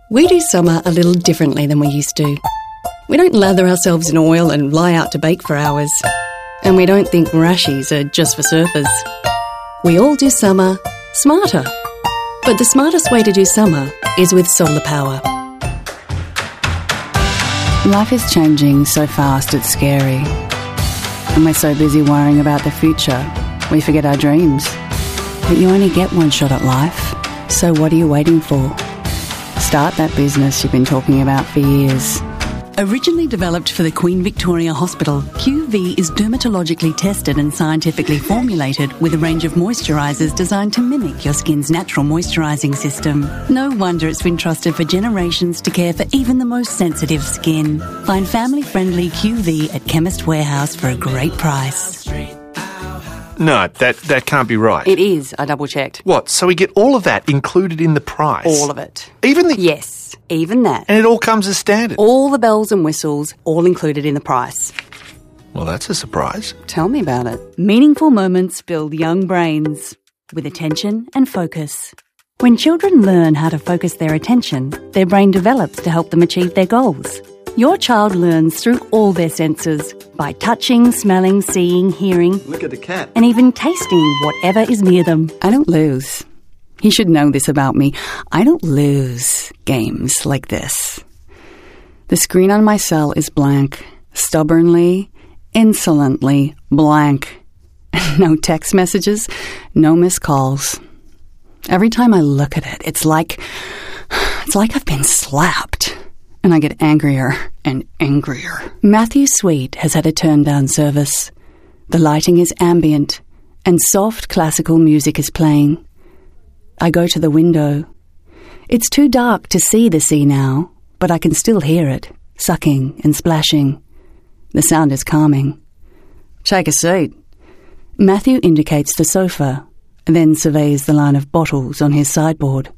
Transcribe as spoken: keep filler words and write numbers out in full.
We do summer a little differently than we used to. We don't lather ourselves in oil and lie out to bake for hours. And we don't think rashies are just for surfers. We all do summer smarter. But the smartest way to do summer is with solar power. Life is changing so fast it's scary. And we're so busy worrying about the future, we forget our dreams. But you only get one shot at life, so what are you waiting for? Start that business you've been talking about for years. Originally developed for the Queen Victoria Hospital, Q V is dermatologically tested and scientifically formulated with a range of moisturisers designed to mimic your skin's natural moisturising system. No wonder it's been trusted for generations to care for even the most sensitive skin. Find family-friendly Q V at Chemist Warehouse for a great price. No, that, that can't be right. It is, I double-checked. What, so we get all of that included in the price? All of it. Even the... Yes, even that. And it all comes as standard? All the bells and whistles, all included in the price. Well, that's a surprise. Tell me about it. Meaningful moments build young brains with attention and focus. When children learn how to focus their attention, their brain develops to help them achieve their goals. Your child learns through all their senses, by touching, smelling, seeing, hearing. Look at the cat. And even tasting whatever is near them. I don't lose. He should know this about me. I don't lose games like this. The screen on my cell is blank. Stubbornly, insolently blank. No text messages, no missed calls. Every time I look at it, it's like... It's like I've been slapped. And I get angrier and angrier. Matthew Sweet has had a turn-down service. The lighting is ambient, and soft classical music is playing. I go to the window. It's too dark to see the sea now, but I can still hear it, sucking and splashing. The sound is calming. Take a seat. Matthew indicates the sofa, then surveys the line of bottles on his sideboard.